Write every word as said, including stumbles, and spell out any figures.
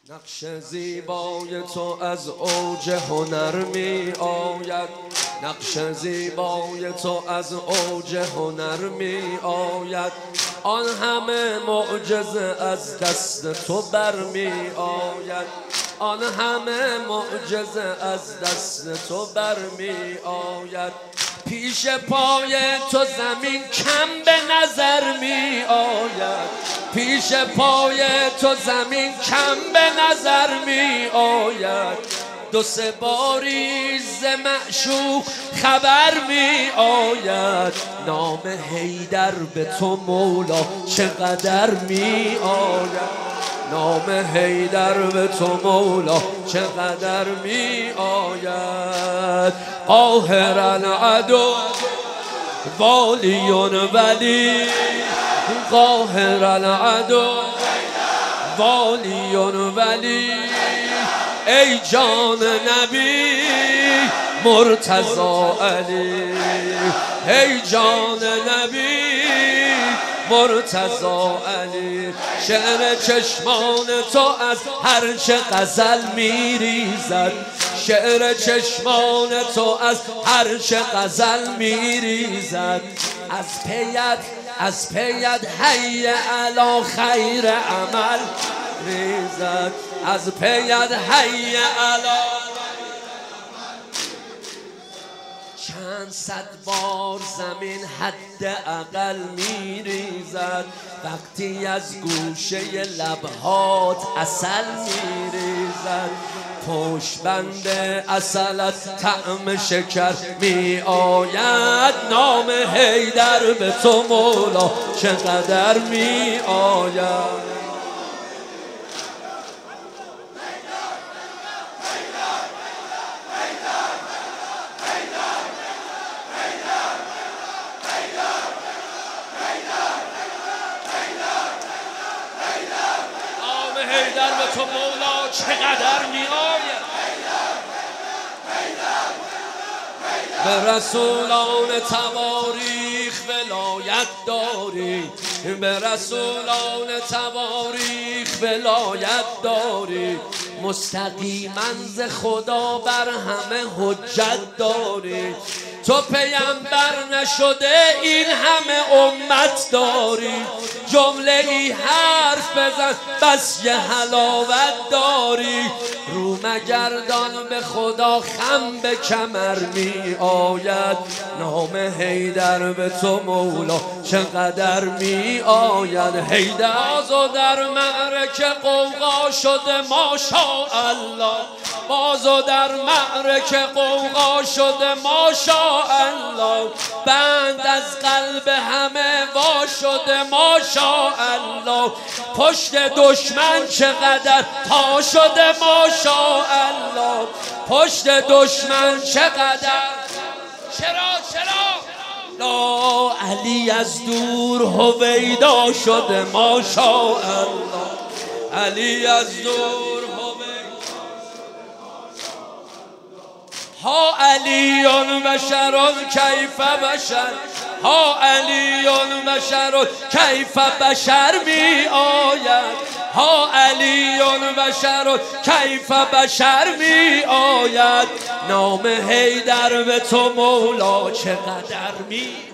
نقش زیبای تو از اوج هنر می آید، نقش زیبای تو از اوج هنر می آید. آن همه معجزه از دست تو برمی آید، آن همه معجزه از دست تو برمی آید. پیش پای تو زمین کم به نظر می آید، پیش پای تو زمین کم به نظر می آید. دو سه باری ز معشوق خبر می آید. نام حیدر به تو مولا چقدر می آید، نام حیدر به تو مولا چقدر می آید. قاهر العدو والیون ولی، قاهر العدو والیون ولی. ای جان نبی مرتضی علی، ای جان نبی مرتضی علی. شعر چشمان تو از هر چه غزل میریزد، شعر چشمان تو از هر چه غزل میریزد. از پیت از پیت حی علی خیر عمل ریزد، از پیت حی علی. چند صد بار زمین حد اقل می ریزد، وقتی از گوشه لبهات عسل می ریزد. پشت بند عسلت طعم شکر می آید. نام حیدر به تو مولا چقدر می آید. حیدر به تو مولا چقدر می آید. به رسولان تواریخ ولایت داری، به رسولان تواریخ ولایت داری. مستقیما ز خدا بر همه حجت داری. تو پیامبر نشده این همه امت داری. جمله ای حرف بزن بس یه حلاوت داری. رو مگردان به خدا خم به کمر می آید. نام حیدر به تو مولا چقدر می آید. حیدر بازو در معرکه قوقا شده ماشاءالله، بازو در معرکه قوقا شده ماشاءالله. بند از قلب همه وا شده ماشاءالله. پشت دشمن چقدر تا شده ماشاءالله، پشت دشمن چقدر. چرا چرا لا علی از دور هویدا شده ماشاءالله، علی از دور ها. علیون بشر کیف بشر، ها علیون بشر کیف بشر می آید، ها علیون بشر کیف بشر می آید. نام حیدر به تو مولا چقدر می